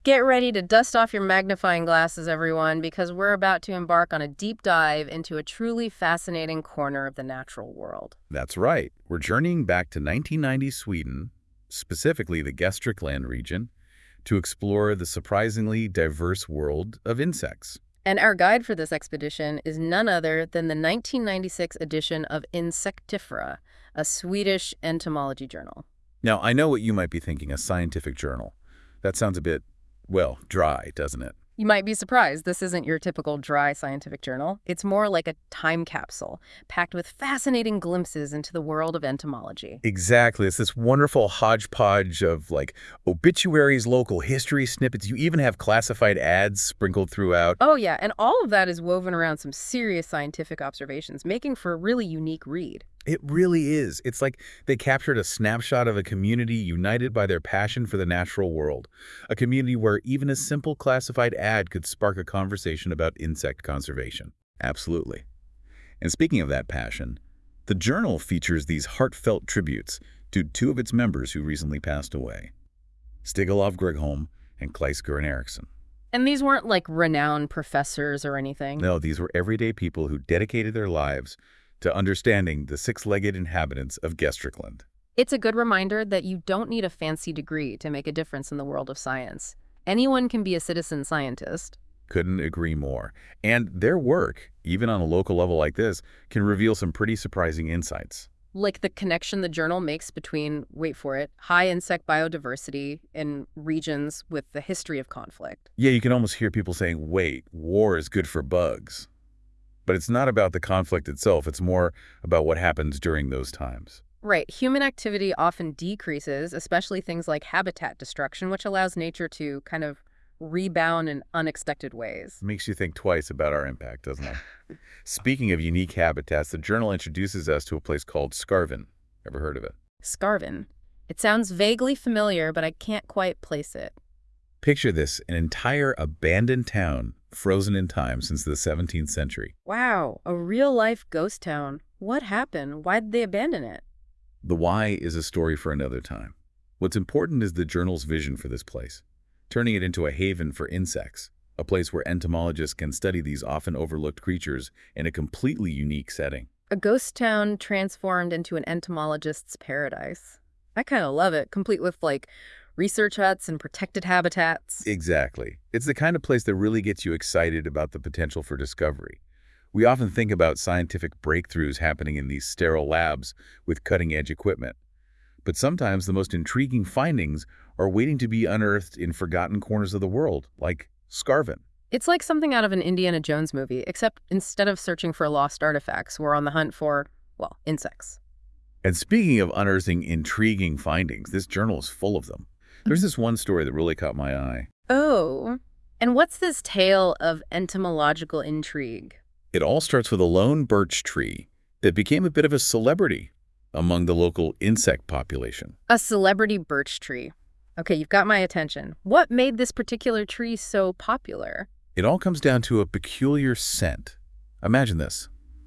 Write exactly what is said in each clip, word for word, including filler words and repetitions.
Get ready to dust off your magnifying glasses, everyone, because we're about to embark on a deep dive into a truly fascinating corner of the natural world. That's right. We're journeying back to nineteen ninety Sweden, specifically the Gästrikland region, to explore the surprisingly diverse world of insects. And our guide for this expedition is none other than the nineteen ninety-six edition of Insectifera, a Swedish entomology journal. Now, I know what you might be thinking, a scientific journal. That sounds a bit, well, dry, doesn't it? You might be surprised this isn't your typical dry scientific journal. It's more like a time capsule, packed with fascinating glimpses into the world of entomology. Exactly. It's this wonderful hodgepodge of like obituaries, local history snippets. You even have classified ads sprinkled throughout. Oh yeah, and all of that is woven around some serious scientific observations, making for a really unique read. It really is. It's like they captured a snapshot of a community united by their passion for the natural world. A community where even a simple classified ad could spark a conversation about insect conservation. Absolutely. And speaking of that passion, the journal features these heartfelt tributes to two of its members who recently passed away, Stig Olav Gregholm and Claes Göran Eriksson. And these weren't like renowned professors or anything. No, these were everyday people who dedicated their lives to understanding the six-legged inhabitants of Gästrikland. It's a good reminder that you don't need a fancy degree to make a difference in the world of science. Anyone can be a citizen scientist. Couldn't agree more. And their work, even on a local level like this, can reveal some pretty surprising insights. Like the connection the journal makes between, wait for it, high insect biodiversity in regions with the history of conflict. Yeah, you can almost hear people saying, wait, war is good for bugs. But it's not about the conflict itself. It's more about what happens during those times. Right. Human activity often decreases, especially things like habitat destruction, which allows nature to kind of rebound in unexpected ways. Makes you think twice about our impact, doesn't it? Speaking of unique habitats, the journal introduces us to a place called Skarven. Ever heard of it? Skarven. It sounds vaguely familiar, but I can't quite place it. Picture this, an entire abandoned town frozen in time since the seventeenth century. Wow, a real-life ghost town. What happened? Why did they abandon it? The why is a story for another time. What's important is the journal's vision for this place, turning it into a haven for insects, a place where entomologists can study these often overlooked creatures in a completely unique setting. A ghost town transformed into an entomologist's paradise. I kind of love it, complete with, like, research huts and protected habitats. Exactly. It's the kind of place that really gets you excited about the potential for discovery. We often think about scientific breakthroughs happening in these sterile labs with cutting-edge equipment. But sometimes the most intriguing findings are waiting to be unearthed in forgotten corners of the world, like Skarven. It's like something out of an Indiana Jones movie, except instead of searching for lost artifacts, we're on the hunt for, well, insects. And speaking of unearthing intriguing findings, this journal is full of them. There's this one story that really caught my eye. Oh, and what's this tale of entomological intrigue? It all starts with a lone birch tree that became a bit of a celebrity among the local insect population. A celebrity birch tree. Okay, you've got my attention. What made this particular tree so popular? It all comes down to a peculiar scent. Imagine this.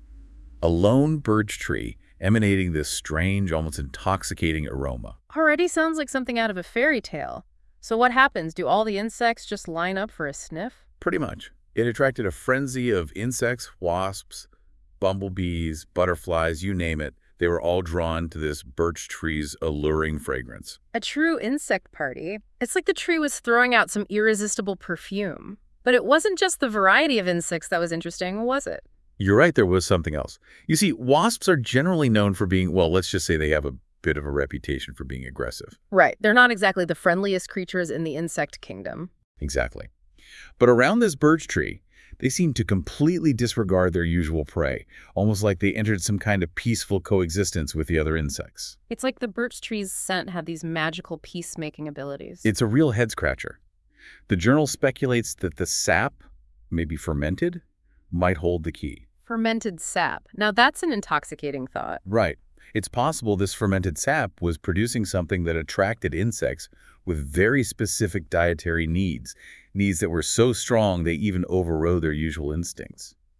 A lone birch tree emanating this strange, almost intoxicating aroma. Already sounds like something out of a fairy tale. So what happens? Do all the insects just line up for a sniff? Pretty much. It attracted a frenzy of insects, wasps, bumblebees, butterflies, you name it. They were all drawn to this birch tree's alluring fragrance. A true insect party. It's like the tree was throwing out some irresistible perfume. But it wasn't just the variety of insects that was interesting, was it? You're right, there was something else. You see, wasps are generally known for being, well, let's just say they have a bit of a reputation for being aggressive. Right. They're not exactly the friendliest creatures in the insect kingdom. Exactly. But around this birch tree, they seemed to completely disregard their usual prey, almost like they entered some kind of peaceful coexistence with the other insects. It's like the birch tree's scent had these magical peacemaking abilities. It's a real head-scratcher. The journal speculates that the sap, maybe fermented, might hold the key. Fermented sap. Now that's an intoxicating thought. Right. It's possible this fermented sap was producing something that attracted insects with very specific dietary needs, needs that were so strong they even overrode their usual instincts.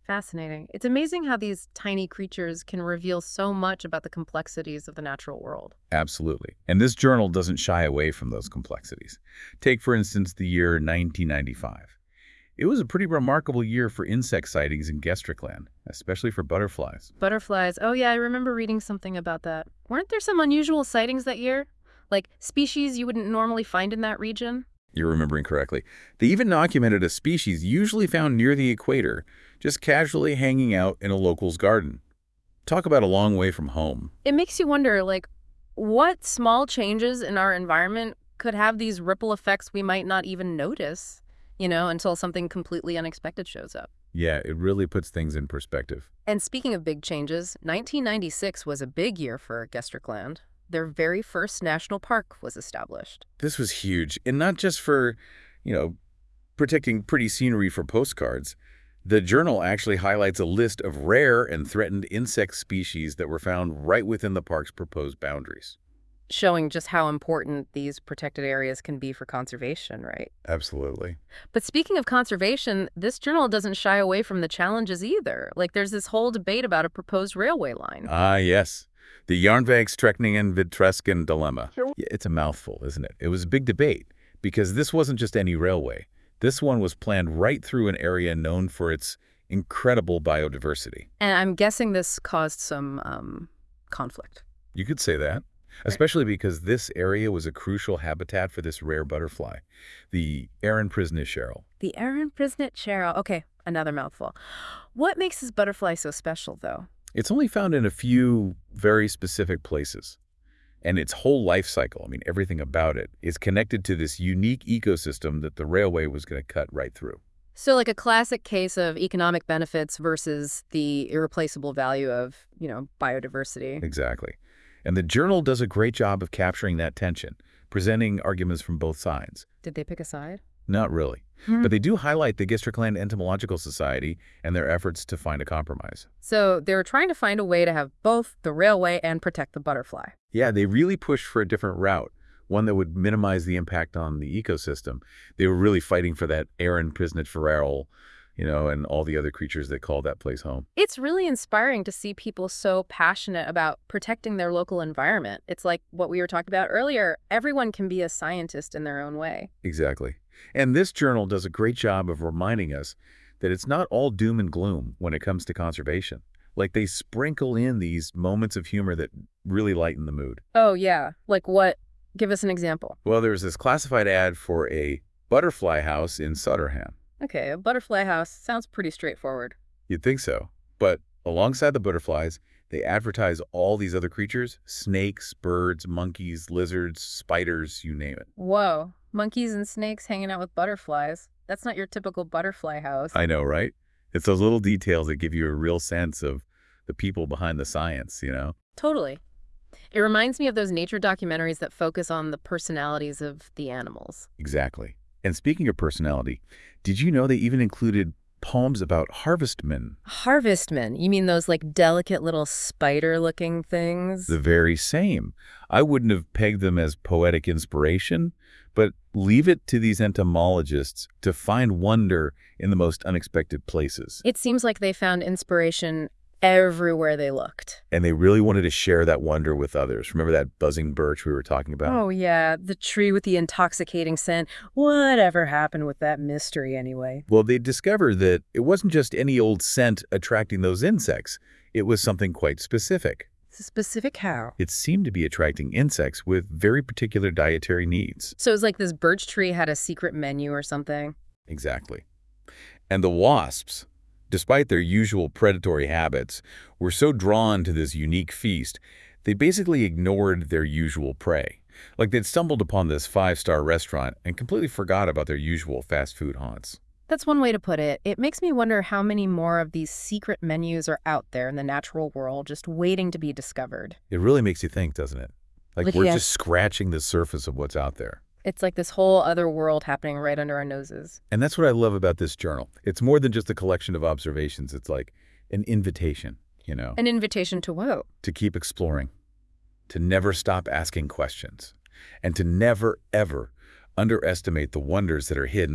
Fascinating. It's amazing how these tiny creatures can reveal so much about the complexities of the natural world. Absolutely. And this journal doesn't shy away from those complexities. Take, for instance, the year nineteen ninety-five. It was a pretty remarkable year for insect sightings in Gästrikland, especially for butterflies. Butterflies. Oh, yeah, I remember reading something about that. Weren't there some unusual sightings that year? Like species you wouldn't normally find in that region? You're remembering correctly. They even documented a species usually found near the equator, just casually hanging out in a local's garden. Talk about a long way from home. It makes you wonder, like, what small changes in our environment could have these ripple effects we might not even notice, you know, until something completely unexpected shows up. Yeah, it really puts things in perspective. And speaking of big changes, nineteen ninety-six was a big year for Gästrikland. Their very first national park was established. This was huge, and not just for, you know, protecting pretty scenery for postcards. The journal actually highlights a list of rare and threatened insect species that were found right within the park's proposed boundaries. Showing just how important these protected areas can be for conservation, right? Absolutely. But speaking of conservation, this journal doesn't shy away from the challenges either. Like there's this whole debate about a proposed railway line. Ah, yes. The Järnvägsträckningen-Vitresken dilemma. Yeah, it's a mouthful, isn't it? It was a big debate because this wasn't just any railway. This one was planned right through an area known for its incredible biodiversity. And I'm guessing this caused some um, conflict. You could say that, especially because this area was a crucial habitat for this rare butterfly, the Ehrenprisnet. The Ehrenprisnet. Okay, another mouthful. What makes this butterfly so special, though? It's only found in a few very specific places. And its whole life cycle, I mean, everything about it, is connected to this unique ecosystem that the railway was going to cut right through. So like a classic case of economic benefits versus the irreplaceable value of, you know, biodiversity. Exactly. And the journal does a great job of capturing that tension, presenting arguments from both sides. Did they pick a side? Not really. Hmm. But they do highlight the Gästrikland Entomological Society and their efforts to find a compromise. So they were trying to find a way to have both the railway and protect the butterfly. Yeah, they really pushed for a different route, one that would minimize the impact on the ecosystem. They were really fighting for that Ehrenprisnet, you know, and all the other creatures that call that place home. It's really inspiring to see people so passionate about protecting their local environment. It's like what we were talking about earlier. Everyone can be a scientist in their own way. Exactly. And this journal does a great job of reminding us that it's not all doom and gloom when it comes to conservation. Like they sprinkle in these moments of humor that really lighten the mood. Oh, yeah. Like what? Give us an example. Well, there's this classified ad for a butterfly house in Sutterham. Okay, a butterfly house sounds pretty straightforward. You'd think so. But alongside the butterflies, they advertise all these other creatures: snakes, birds, monkeys, lizards, spiders, you name it. Whoa. Monkeys and snakes hanging out with butterflies. That's not your typical butterfly house. I know, right? It's those little details that give you a real sense of the people behind the science, you know? Totally. It reminds me of those nature documentaries that focus on the personalities of the animals. Exactly. And speaking of personality, did you know they even included poems about harvestmen? Harvestmen? You mean those like delicate little spider-looking things? The very same. I wouldn't have pegged them as poetic inspiration, but leave it to these entomologists to find wonder in the most unexpected places. It seems like they found inspiration everywhere they looked. And they really wanted to share that wonder with others. Remember that buzzing birch we were talking about? Oh, yeah, the tree with the intoxicating scent. Whatever happened with that mystery anyway? Well, they discovered that it wasn't just any old scent attracting those insects. It was something quite specific. Specific how? It seemed to be attracting insects with very particular dietary needs. So it was like this birch tree had a secret menu or something? Exactly. And the wasps, despite their usual predatory habits, were so drawn to this unique feast, they basically ignored their usual prey. Like they'd stumbled upon this five-star restaurant and completely forgot about their usual fast food haunts. That's one way to put it. It makes me wonder how many more of these secret menus are out there in the natural world just waiting to be discovered. It really makes you think, doesn't it? Like Like, we're yes. just scratching the surface of what's out there. It's like this whole other world happening right under our noses. And that's what I love about this journal. It's more than just a collection of observations. It's like an invitation, you know, An invitation to what? to keep exploring, to never stop asking questions, and to never, ever underestimate the wonders that are hidden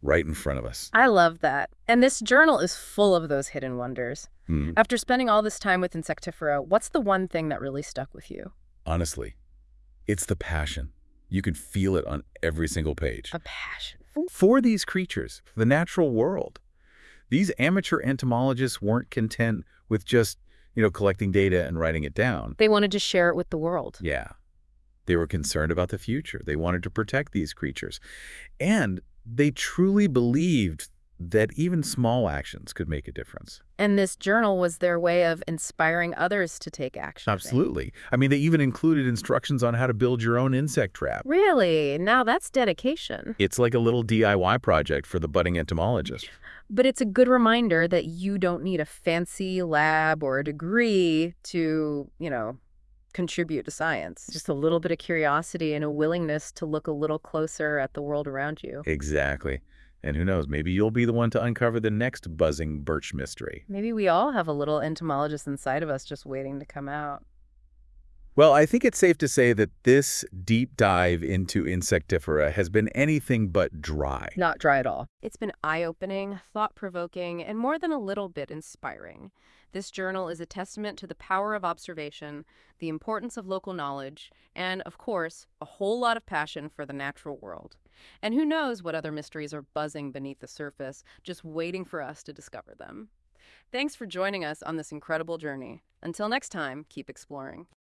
right in front of us. I love that. And this journal is full of those hidden wonders. Hmm. After spending all this time with Insectivora, what's the one thing that really stuck with you? Honestly, it's the passion. You can feel it on every single page. A passion. For these creatures, for the natural world. These amateur entomologists weren't content with just, you know, collecting data and writing it down. They wanted to share it with the world. Yeah. They were concerned about the future. They wanted to protect these creatures. And they truly believed that even small actions could make a difference. And this journal was their way of inspiring others to take action. Absolutely. I mean, they even included instructions on how to build your own insect trap. Really? Now that's dedication. It's like a little D I Y project for the budding entomologist. But it's a good reminder that you don't need a fancy lab or a degree to, you know, contribute to science. Just a little bit of curiosity and a willingness to look a little closer at the world around you. Exactly. And who knows, maybe you'll be the one to uncover the next buzzing birch mystery. Maybe we all have a little entomologist inside of us just waiting to come out. Well, I think it's safe to say that this deep dive into Insectivora has been anything but dry. Not dry at all. It's been eye-opening, thought-provoking, and more than a little bit inspiring. This journal is a testament to the power of observation, the importance of local knowledge, and, of course, a whole lot of passion for the natural world. And who knows what other mysteries are buzzing beneath the surface, just waiting for us to discover them. Thanks for joining us on this incredible journey. Until next time, keep exploring.